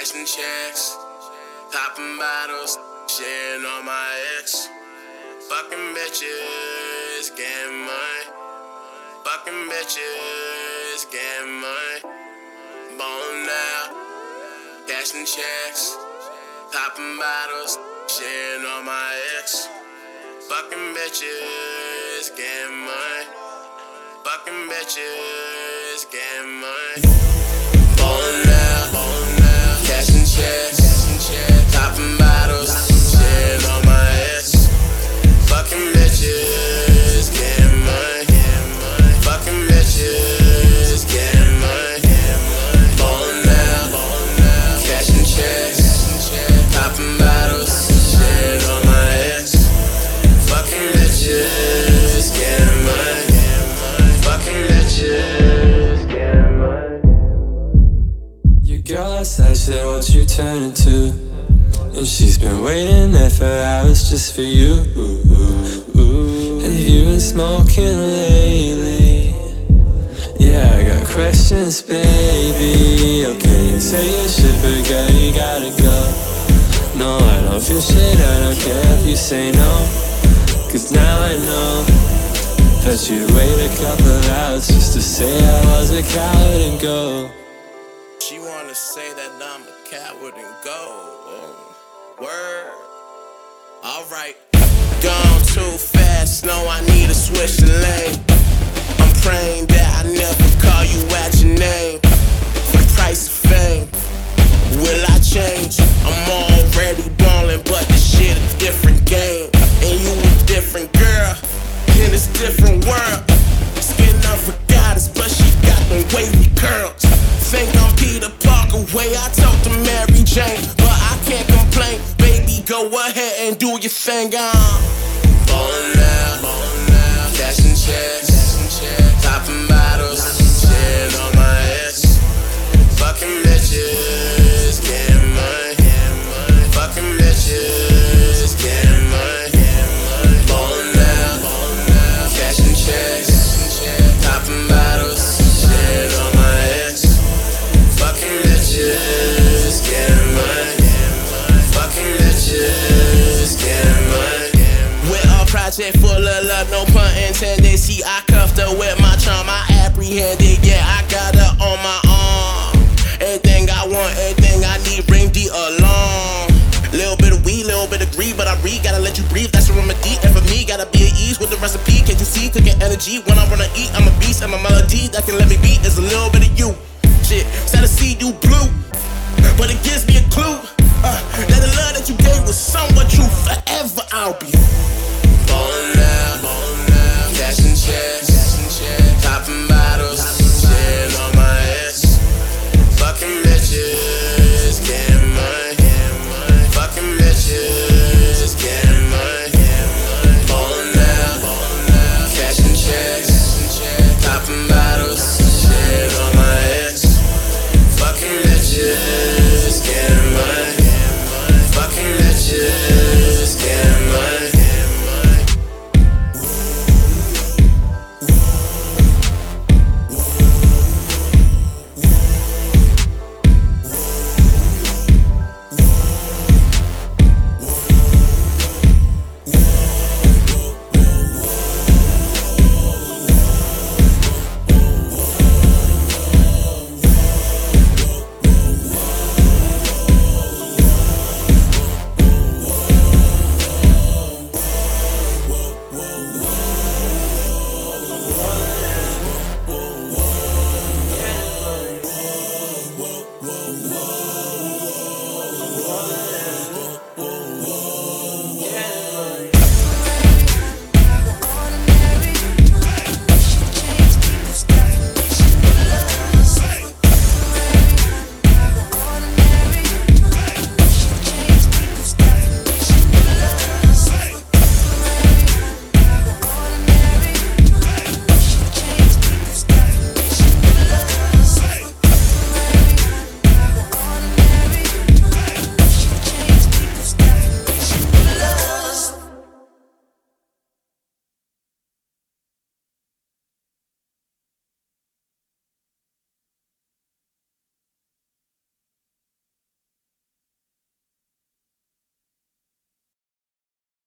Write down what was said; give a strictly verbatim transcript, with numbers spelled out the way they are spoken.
cashing checks, popping bottles, shitting on my ex. Fucking bitches, getting money. Fucking bitches, getting money. Ballin' now, cashing checks, popping bottles, shitting on my ex. Fucking bitches, getting money. Fucking bitches, getting money. Ballin' now, ballin' now, cashing checks, popping bottles, shitting on my ex. Fucking bitches, getting money. Fucking bitches, getting money. Ballin' now, cashing checks, popping bottles, shitting on my ex. Fucking bitches, getting money. Fucking bitches, getting money. Your girl outside said, won't you turn into? And she's been waiting there for hours just for you. Have you been smoking lately? Yeah, I got questions, baby. Okay, you say you should, but girl, you gotta go. No, I don't feel shit, I don't care if you say no. Cause now I know that you'd wait a couple of hours just to say I was a coward and go. She wanna say that I'm a coward and go. Oh, word. Alright. Gone too fast, no, I need to switch the lane. I'm praying that I never call you at your name. For the price of fame, will I change? I'm already ballin', but this shit a different game. And you a different girl, in this different world. Skin of a goddess, but she got them wavy curls. Think I'm Peter Parker, way I talk to Mary Jane. But I can't complain, baby, go ahead and do your thing. I'm ballin' now, ballin' now, cashing checks, popping bottles, shitting on my ex. Fucking bitches, getting money. Fucking bitches, getting money. Ballin' now, cashing checks, popping bottles, shitting on my ex. Fucking bitches, getting money. Fucking bitches, getting money. With a project full of love, no pun intended. See, I cuffed her with my charm, I apprehended. Yeah, I got her on my arm. Everything I want, everything I need, bring D along. Little bit of weed, little bit of greed, but I read, gotta let you breathe, that's a remedy. And for me, gotta be at ease with the recipe. Can't you see, cooking energy when I wanna eat? I'm a beast, and my melody that can let me beat is a little bit